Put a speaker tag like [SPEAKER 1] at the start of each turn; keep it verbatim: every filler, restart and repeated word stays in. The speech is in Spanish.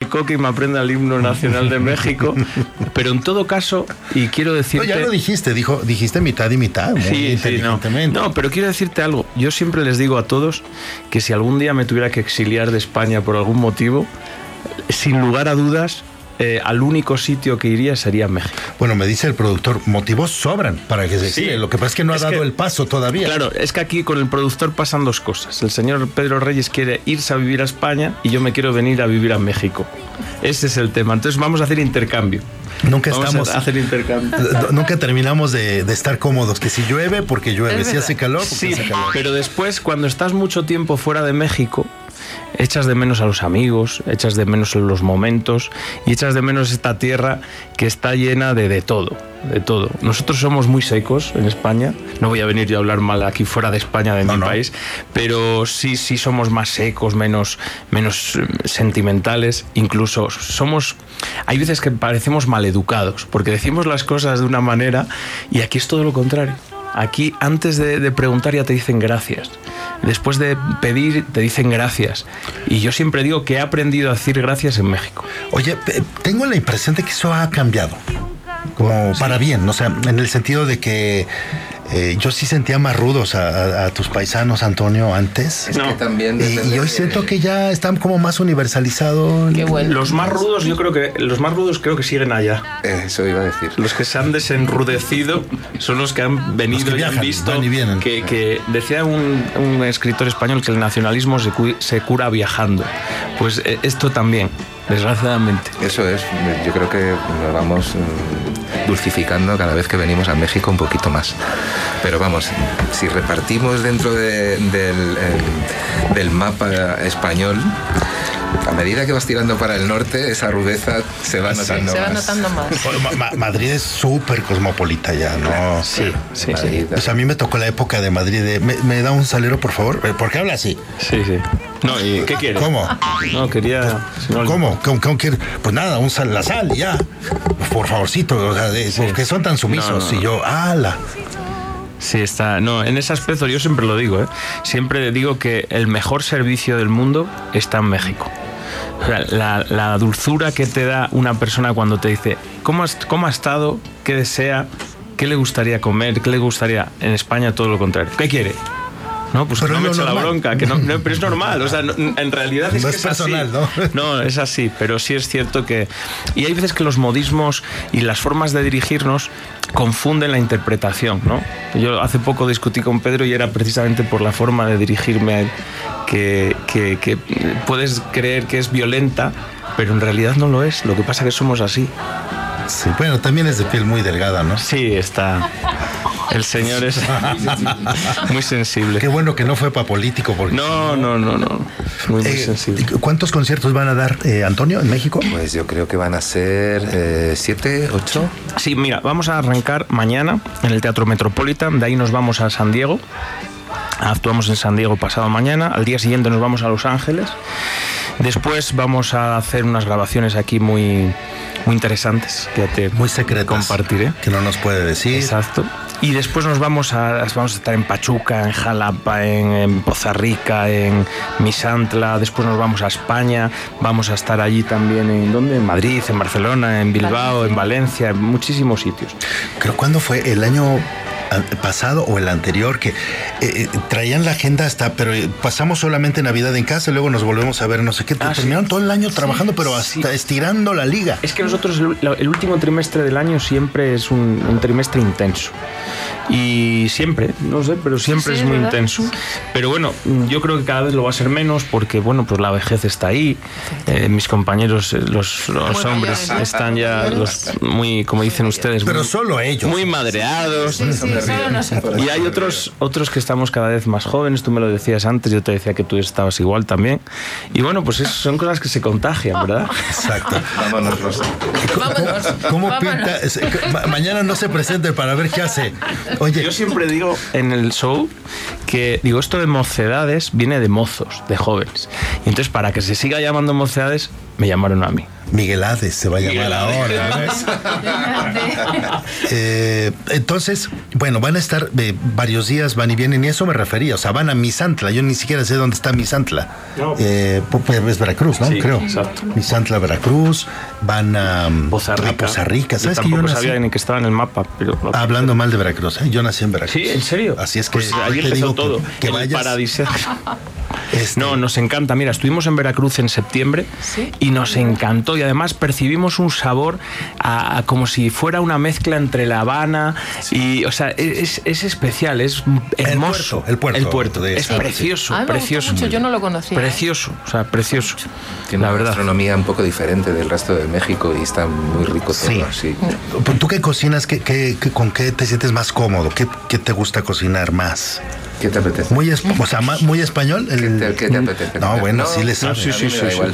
[SPEAKER 1] coque y me aprenda el himno nacional de México. Pero en todo caso, y quiero decirte...
[SPEAKER 2] No, ya lo dijiste, dijo, dijiste mitad y mitad, muy
[SPEAKER 1] sí,
[SPEAKER 2] inteligentemente.
[SPEAKER 1] Sí, no. no, pero quiero decirte algo. Yo siempre les digo a todos que si algún día me tuviera que exiliar de España por algún motivo, sin lugar a dudas, eh, al único sitio que iría sería México.
[SPEAKER 2] Bueno, me dice el productor, motivos sobran para que se exile. Sí, lo que pasa es que no es ha dado que, el paso todavía.
[SPEAKER 1] Claro, es que aquí con el productor pasan dos cosas. El señor Pedro Reyes quiere irse a vivir a España y yo me quiero venir a vivir a México. Ese es el tema. Entonces vamos a hacer intercambio.
[SPEAKER 2] Nunca
[SPEAKER 1] vamos
[SPEAKER 2] estamos
[SPEAKER 1] a hacer intercambio.
[SPEAKER 2] Nunca terminamos de, de estar cómodos. Que si llueve, porque llueve. Si hace calor, porque
[SPEAKER 1] sí,
[SPEAKER 2] hace calor.
[SPEAKER 1] Pero después, cuando estás mucho tiempo fuera de México, echas de menos a los amigos, echas de menos los momentos y echas de menos esta tierra que está llena de, de todo, de todo. Nosotros somos muy secos en España, no voy a venir yo a hablar mal aquí fuera de España, de no, mi no. país, pero sí, sí somos más secos, menos, menos sentimentales, incluso somos, hay veces que parecemos maleducados, porque decimos las cosas de una manera y aquí es todo lo contrario. Aquí antes de, de preguntar ya te dicen gracias. Después de pedir te dicen gracias. Y yo siempre digo que he aprendido a decir gracias en México.
[SPEAKER 2] Oye, tengo la impresión de que eso ha cambiado. Como sí. para bien, o sea, en el sentido de que eh, yo sí sentía más rudos a, a, a tus paisanos, Antonio, antes.
[SPEAKER 3] Es no. que también
[SPEAKER 2] y, y hoy siento que ya están como más universalizados.
[SPEAKER 1] Qué bueno. Los más rudos, yo creo que los más rudos creo que siguen allá.
[SPEAKER 3] Eso iba a decir.
[SPEAKER 1] Los que se han desenrudecido son los que han venido
[SPEAKER 2] que viajan,
[SPEAKER 1] y han visto
[SPEAKER 2] van y vienen.
[SPEAKER 1] Que, que decía un, un escritor español que el nacionalismo se, cu- se cura viajando. Pues eh, esto también. Desgraciadamente.
[SPEAKER 3] Eso es, yo creo que lo vamos dulcificando cada vez que venimos a México un poquito más. Pero vamos, si repartimos dentro de, del, el, del mapa español, a medida que vas tirando para el norte, esa rudeza se va notando
[SPEAKER 4] sí,
[SPEAKER 3] más.
[SPEAKER 4] Se va notando más.
[SPEAKER 2] Bueno, Ma- Madrid es súper cosmopolita ya, ¿no?
[SPEAKER 1] Sí, sí,
[SPEAKER 2] sí. Pues a mí me tocó la época de Madrid de... ¿Me, me da un salero, por favor? ¿Por qué habla así?
[SPEAKER 1] Sí, sí. No, ¿y qué quieres?
[SPEAKER 2] ¿Cómo?
[SPEAKER 1] No, quería...
[SPEAKER 2] No, ¿Cómo? ¿Cómo, cómo quiere? Pues nada, un sal, la sal, ya. Por favorcito, o sea, de, sí. porque son tan sumisos. No, no, no. Y yo, ¡ala!
[SPEAKER 1] Sí, está. No, en ese aspecto yo siempre lo digo, ¿eh? Siempre digo que el mejor servicio del mundo está en México. O sea, la, la dulzura que te da una persona cuando te dice ¿cómo, has, cómo ha estado? ¿Qué desea? ¿Qué le gustaría comer? ¿Qué le gustaría? En España todo lo contrario. ¿Qué quiere? No, pues pero que no me eche la bronca, que no, no, pero es normal, o sea, no, en realidad es
[SPEAKER 2] no
[SPEAKER 1] que
[SPEAKER 2] es
[SPEAKER 1] es
[SPEAKER 2] personal,
[SPEAKER 1] así.
[SPEAKER 2] ¿no?
[SPEAKER 1] No, es así, pero sí es cierto que... Y hay veces que los modismos y las formas de dirigirnos confunden la interpretación, ¿no? Yo hace poco discutí con Pedro y era precisamente por la forma de dirigirme a él que, que, que puedes creer que es violenta, pero en realidad no lo es, lo que pasa es que somos así.
[SPEAKER 2] Sí, bueno, también es de piel muy delgada, ¿no?
[SPEAKER 1] Sí, está... El señor es muy sensible.
[SPEAKER 2] Qué bueno que no fue para político. Porque
[SPEAKER 1] no, no, no, no. Muy, muy eh, sensible.
[SPEAKER 2] ¿Cuántos conciertos van a dar, eh, Antonio, en México?
[SPEAKER 3] Pues yo creo que van a ser eh, siete, ocho.
[SPEAKER 1] Sí, mira, vamos a arrancar mañana en el Teatro Metropolitan. De ahí nos vamos a San Diego. Actuamos en San Diego pasado mañana. Al día siguiente nos vamos a Los Ángeles. Después vamos a hacer unas grabaciones aquí muy, muy interesantes que te
[SPEAKER 2] muy secretas,
[SPEAKER 1] compartiré.
[SPEAKER 2] Que no nos puede decir.
[SPEAKER 1] Exacto. Y después nos vamos a, vamos a estar en Pachuca, en Jalapa, en, en Poza Rica, en Misantla. Después nos vamos a España. Vamos a estar allí también en ¿dónde? En Madrid, en Barcelona, en Bilbao, en Valencia, en muchísimos sitios.
[SPEAKER 2] Creo ¿cuándo fue? El año pasado o el anterior que eh, traían la agenda hasta, pero pasamos solamente Navidad en casa y luego nos volvemos a ver no sé qué. Ah, terminaron sí. todo el año trabajando, sí, pero hasta sí. estirando la liga.
[SPEAKER 1] Es que nosotros el, el último trimestre del año siempre es un, un trimestre intenso. Y siempre, no sé, pero siempre sí, es muy ¿verdad? intenso. Pero bueno, yo creo que cada vez lo va a ser menos porque, bueno, pues la vejez está ahí. Eh, mis compañeros, los, los hombres, ya, están ya los, muy, como dicen ustedes,
[SPEAKER 2] pero
[SPEAKER 1] muy,
[SPEAKER 2] solo ellos.
[SPEAKER 1] Muy madreados.
[SPEAKER 4] Sí, sí, sí, no sé.
[SPEAKER 1] Y hay otros, otros que estamos cada vez más jóvenes. Tú me lo decías antes, yo te decía que tú estabas igual también. Y bueno, pues eso son cosas que se contagian, ¿verdad?
[SPEAKER 2] Exacto.
[SPEAKER 3] Vámonos, Rosa.
[SPEAKER 4] Vámonos.
[SPEAKER 2] ¿Cómo
[SPEAKER 4] Vámonos.
[SPEAKER 2] pinta? Mañana no se presente para ver qué hace. Oye,
[SPEAKER 1] yo siempre digo en el show que digo esto de mocedades viene de mozos, de jóvenes. Y entonces para que se siga llamando mocedades me llamaron a mí.
[SPEAKER 2] Miguel Hades se va a llamar
[SPEAKER 1] Miguel
[SPEAKER 2] ahora. ¿Ves? eh, entonces, bueno, van a estar eh, varios días, van y vienen, y eso me refería. O sea, van a Misantla. Yo ni siquiera sé dónde está Misantla.
[SPEAKER 1] No.
[SPEAKER 2] Eh, pues es Veracruz, ¿no?
[SPEAKER 1] Sí,
[SPEAKER 2] Creo.
[SPEAKER 1] exacto.
[SPEAKER 2] Misantla, Veracruz. Van a
[SPEAKER 1] Poza Rica.
[SPEAKER 2] a Poza Rica.
[SPEAKER 1] Yo
[SPEAKER 2] ¿Sabes que yo
[SPEAKER 1] tampoco
[SPEAKER 2] nací?
[SPEAKER 1] sabía ni que estaba en el mapa. Pero
[SPEAKER 2] Hablando mal de Veracruz, ¿eh? Yo nací en Veracruz.
[SPEAKER 1] Sí, ¿en serio?
[SPEAKER 2] Así es que
[SPEAKER 1] Pues ahí
[SPEAKER 2] te
[SPEAKER 1] empezó
[SPEAKER 2] digo
[SPEAKER 1] todo.
[SPEAKER 2] que, que
[SPEAKER 1] el
[SPEAKER 2] vayas.
[SPEAKER 1] paradisíaco.
[SPEAKER 2] Este,
[SPEAKER 1] No, nos encanta. Mira, estuvimos en Veracruz en septiembre
[SPEAKER 4] ¿Sí?
[SPEAKER 1] y nos encantó. Y además percibimos un sabor a, a como si fuera una mezcla entre La Habana y, o sea, es, es especial, es hermoso.
[SPEAKER 2] El puerto, el puerto
[SPEAKER 1] es
[SPEAKER 2] de-
[SPEAKER 1] precioso,
[SPEAKER 4] A mí me
[SPEAKER 1] precioso.
[SPEAKER 4] gustó mucho, yo no lo conocía. ¿eh?
[SPEAKER 1] Precioso, o sea, precioso.
[SPEAKER 3] Tiene
[SPEAKER 1] La
[SPEAKER 3] una
[SPEAKER 1] verdad.
[SPEAKER 3] gastronomía un poco diferente del resto de México y está muy rico todo.
[SPEAKER 2] Sí.
[SPEAKER 3] Sí.
[SPEAKER 2] ¿Tú qué cocinas? ¿Qué, qué, qué- ¿Con qué te sientes más cómodo? ¿Qué, qué te gusta cocinar más?
[SPEAKER 3] ¿Qué te apetece?
[SPEAKER 2] Muy, es- o sea, ma- muy español. El-
[SPEAKER 3] ¿Qué te, qué te apetece?
[SPEAKER 2] No, bueno, sí le
[SPEAKER 3] no,
[SPEAKER 2] sabes.
[SPEAKER 3] sí, sí, sí, igual.